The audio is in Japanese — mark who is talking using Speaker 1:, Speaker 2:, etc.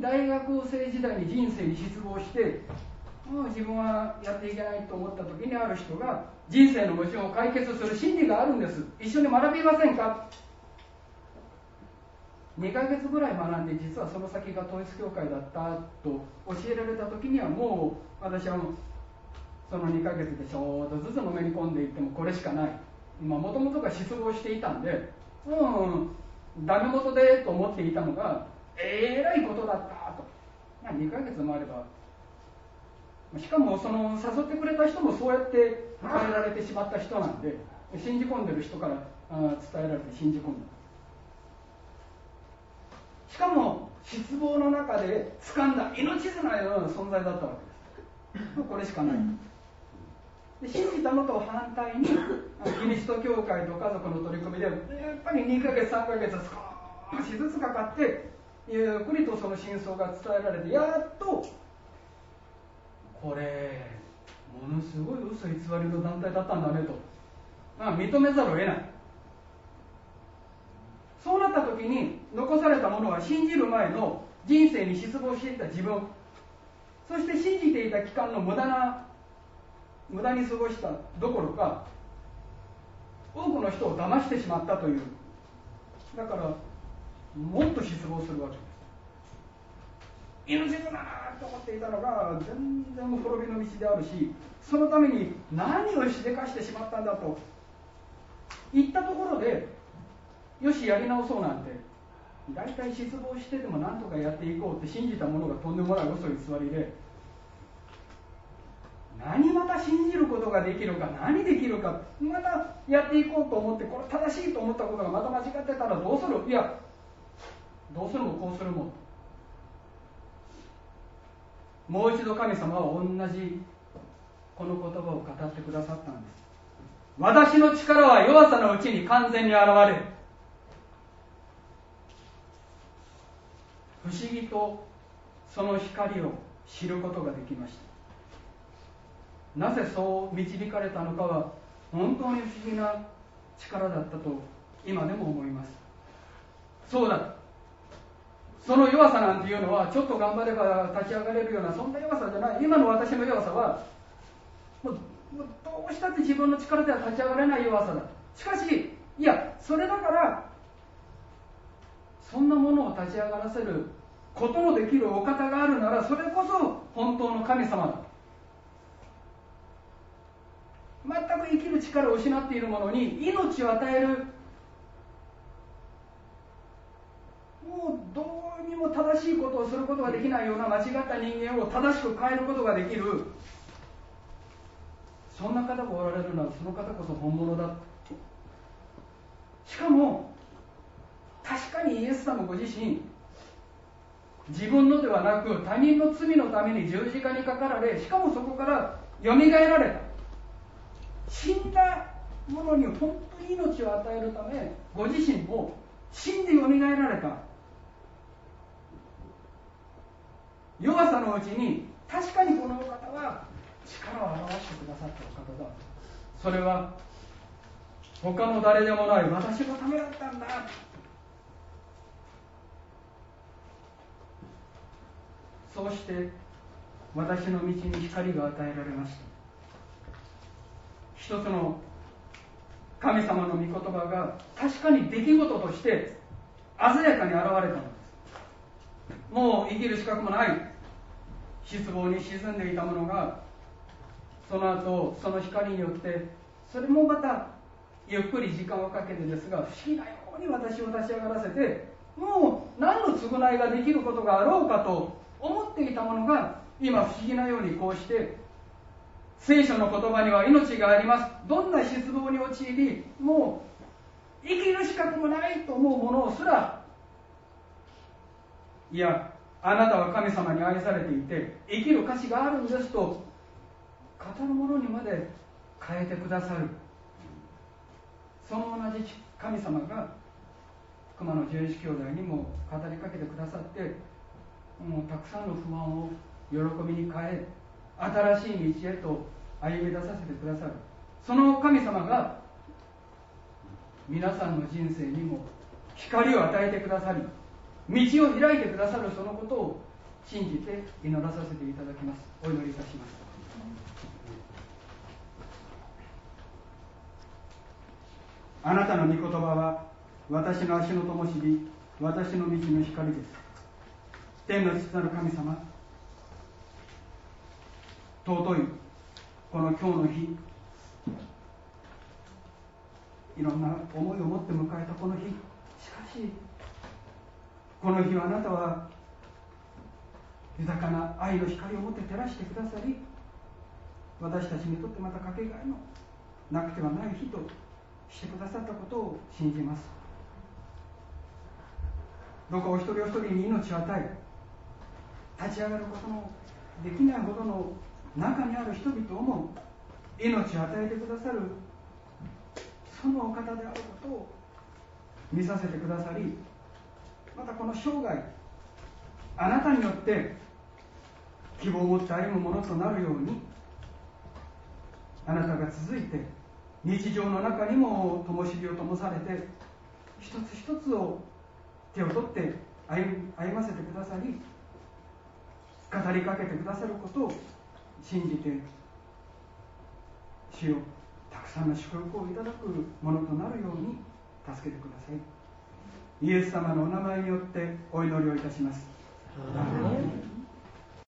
Speaker 1: に大学生時代に人生に失望して、もう自分はやっていけないと思った時に、ある人が人生の矛盾を解決する真理があるんです、一緒に学びませんか。2ヶ月ぐらい学んで、実はその先が統一教会だったと教えられた時には、もう私はその2ヶ月でちょうどずつのめり込んでいってもこれしかない、もともとが失望していたんで、ダメ元でと思っていたのがえらいことだったと、2ヶ月もあれば、しかもその誘ってくれた人もそうやって伝えられてしまった人なんで、信じ込んでる人から伝えられて信じ込んだ。しかも失望の中で掴んだ命綱のような存在だったわけです。これしかない。で信じたのと反対にキリスト教会と家族の取り組みでやっぱり2ヶ月3ヶ月少しずつかかって、ゆっくりとその真相が伝えられて、やっとこれものすごい嘘偽りの団体だったんだねと、認めざるを得ない。そうなった時に残されたものは、信じる前の人生に失望していた自分、そして信じていた期間の無駄に過ごしたどころか、多くの人を騙してしまったという、だからもっと失望するわけです。命綱だと思っていたのが全然滅びの道であるし、そのために何をしでかしてしまったんだと言ったところで、よしやり直そうなんて、大体失望してでも何とかやっていこうって信じたものがとんでもない嘘偽りで、何また信じることができるか、何できるか、またやっていこうと思って、これ正しいと思ったことがまた間違ってたらどうする、いやどうするもこうするも、もう一度神様は同じこの言葉を語ってくださったんです。私の力は弱さのうちに完全に現れる。不思議とその光を知ることができました。なぜそう導かれたのかは本当に不思議な力だったと今でも思います。そうだ、その弱さなんていうのはちょっと頑張れば立ち上がれるようなそんな弱さじゃない。今の私の弱さはもうどうしたって自分の力では立ち上がれない弱さだ。しかしいや、それだからそんなものを立ち上がらせることのできるお方があるなら、それこそ本当の神様だ。全く生きる力を失っている者に命を与える、もうどうにも正しいことをすることができないような間違った人間を正しく変えることができる、そんな方がおられるなら、その方こそ本物だ。しかも確かにイエス様ご自身、自分のではなく他人の罪のために十字架にかかられ、しかもそこからよみがえられた。死んだ者に本当に命を与えるため、ご自身も死んでよみがえられた。弱さのうちに確かにこのお方は力を表してくださったお方だ。それは他の誰でもない私のためだったんだ。そうして私の道に光が与えられました。一つの神様の御言葉が確かに出来事として鮮やかに現れたのです。もう生きる資格もない失望に沈んでいたものが、その後その光によって、それもまたゆっくり時間をかけてですが、不思議なように私を立ち上がらせて、もう何の償いができることがあろうかと思っていたものが、今不思議なようにこうして聖書の言葉には命があります。どんな失望に陥り、もう生きる資格もないと思うものをすら、いやあなたは神様に愛されていて生きる価値があるんですと語るものにまで変えてくださる。その同じ神様が熊野十一兄弟にも語りかけてくださって、もうたくさんの不安を喜びに変え、新しい道へと歩み出させてくださる。その神様が皆さんの人生にも光を与えてくださり、道を開いてくださる、そのことを信じて祈らさせていただきます。お祈りいたします。あなたの御言葉は私の足の灯火、私の道の光です。天の父なる神様、尊いこの今日の日、いろんな思いを持って迎えたこの日、しかしこの日はあなたは豊かな愛の光を持って照らしてくださり、私たちにとってまたかけがえのなくてはない日としてくださったことを信じます。どうかお一人お一人に命を与え、立ち上がることのできないほどの中にある人々をも命を与えてくださるそのお方であることを見させてくださり、またこの生涯あなたによって希望を持って歩むものとなるように、あなたが続いて日常の中にも灯火を灯されて、一つ一つを手を取って歩ませてくださり、語りかけてくださることを信じて、主よ、たくさんの祝福をいただくものとなるように助けてください。イエス様のお名前によってお祈りをいたします。アーメン。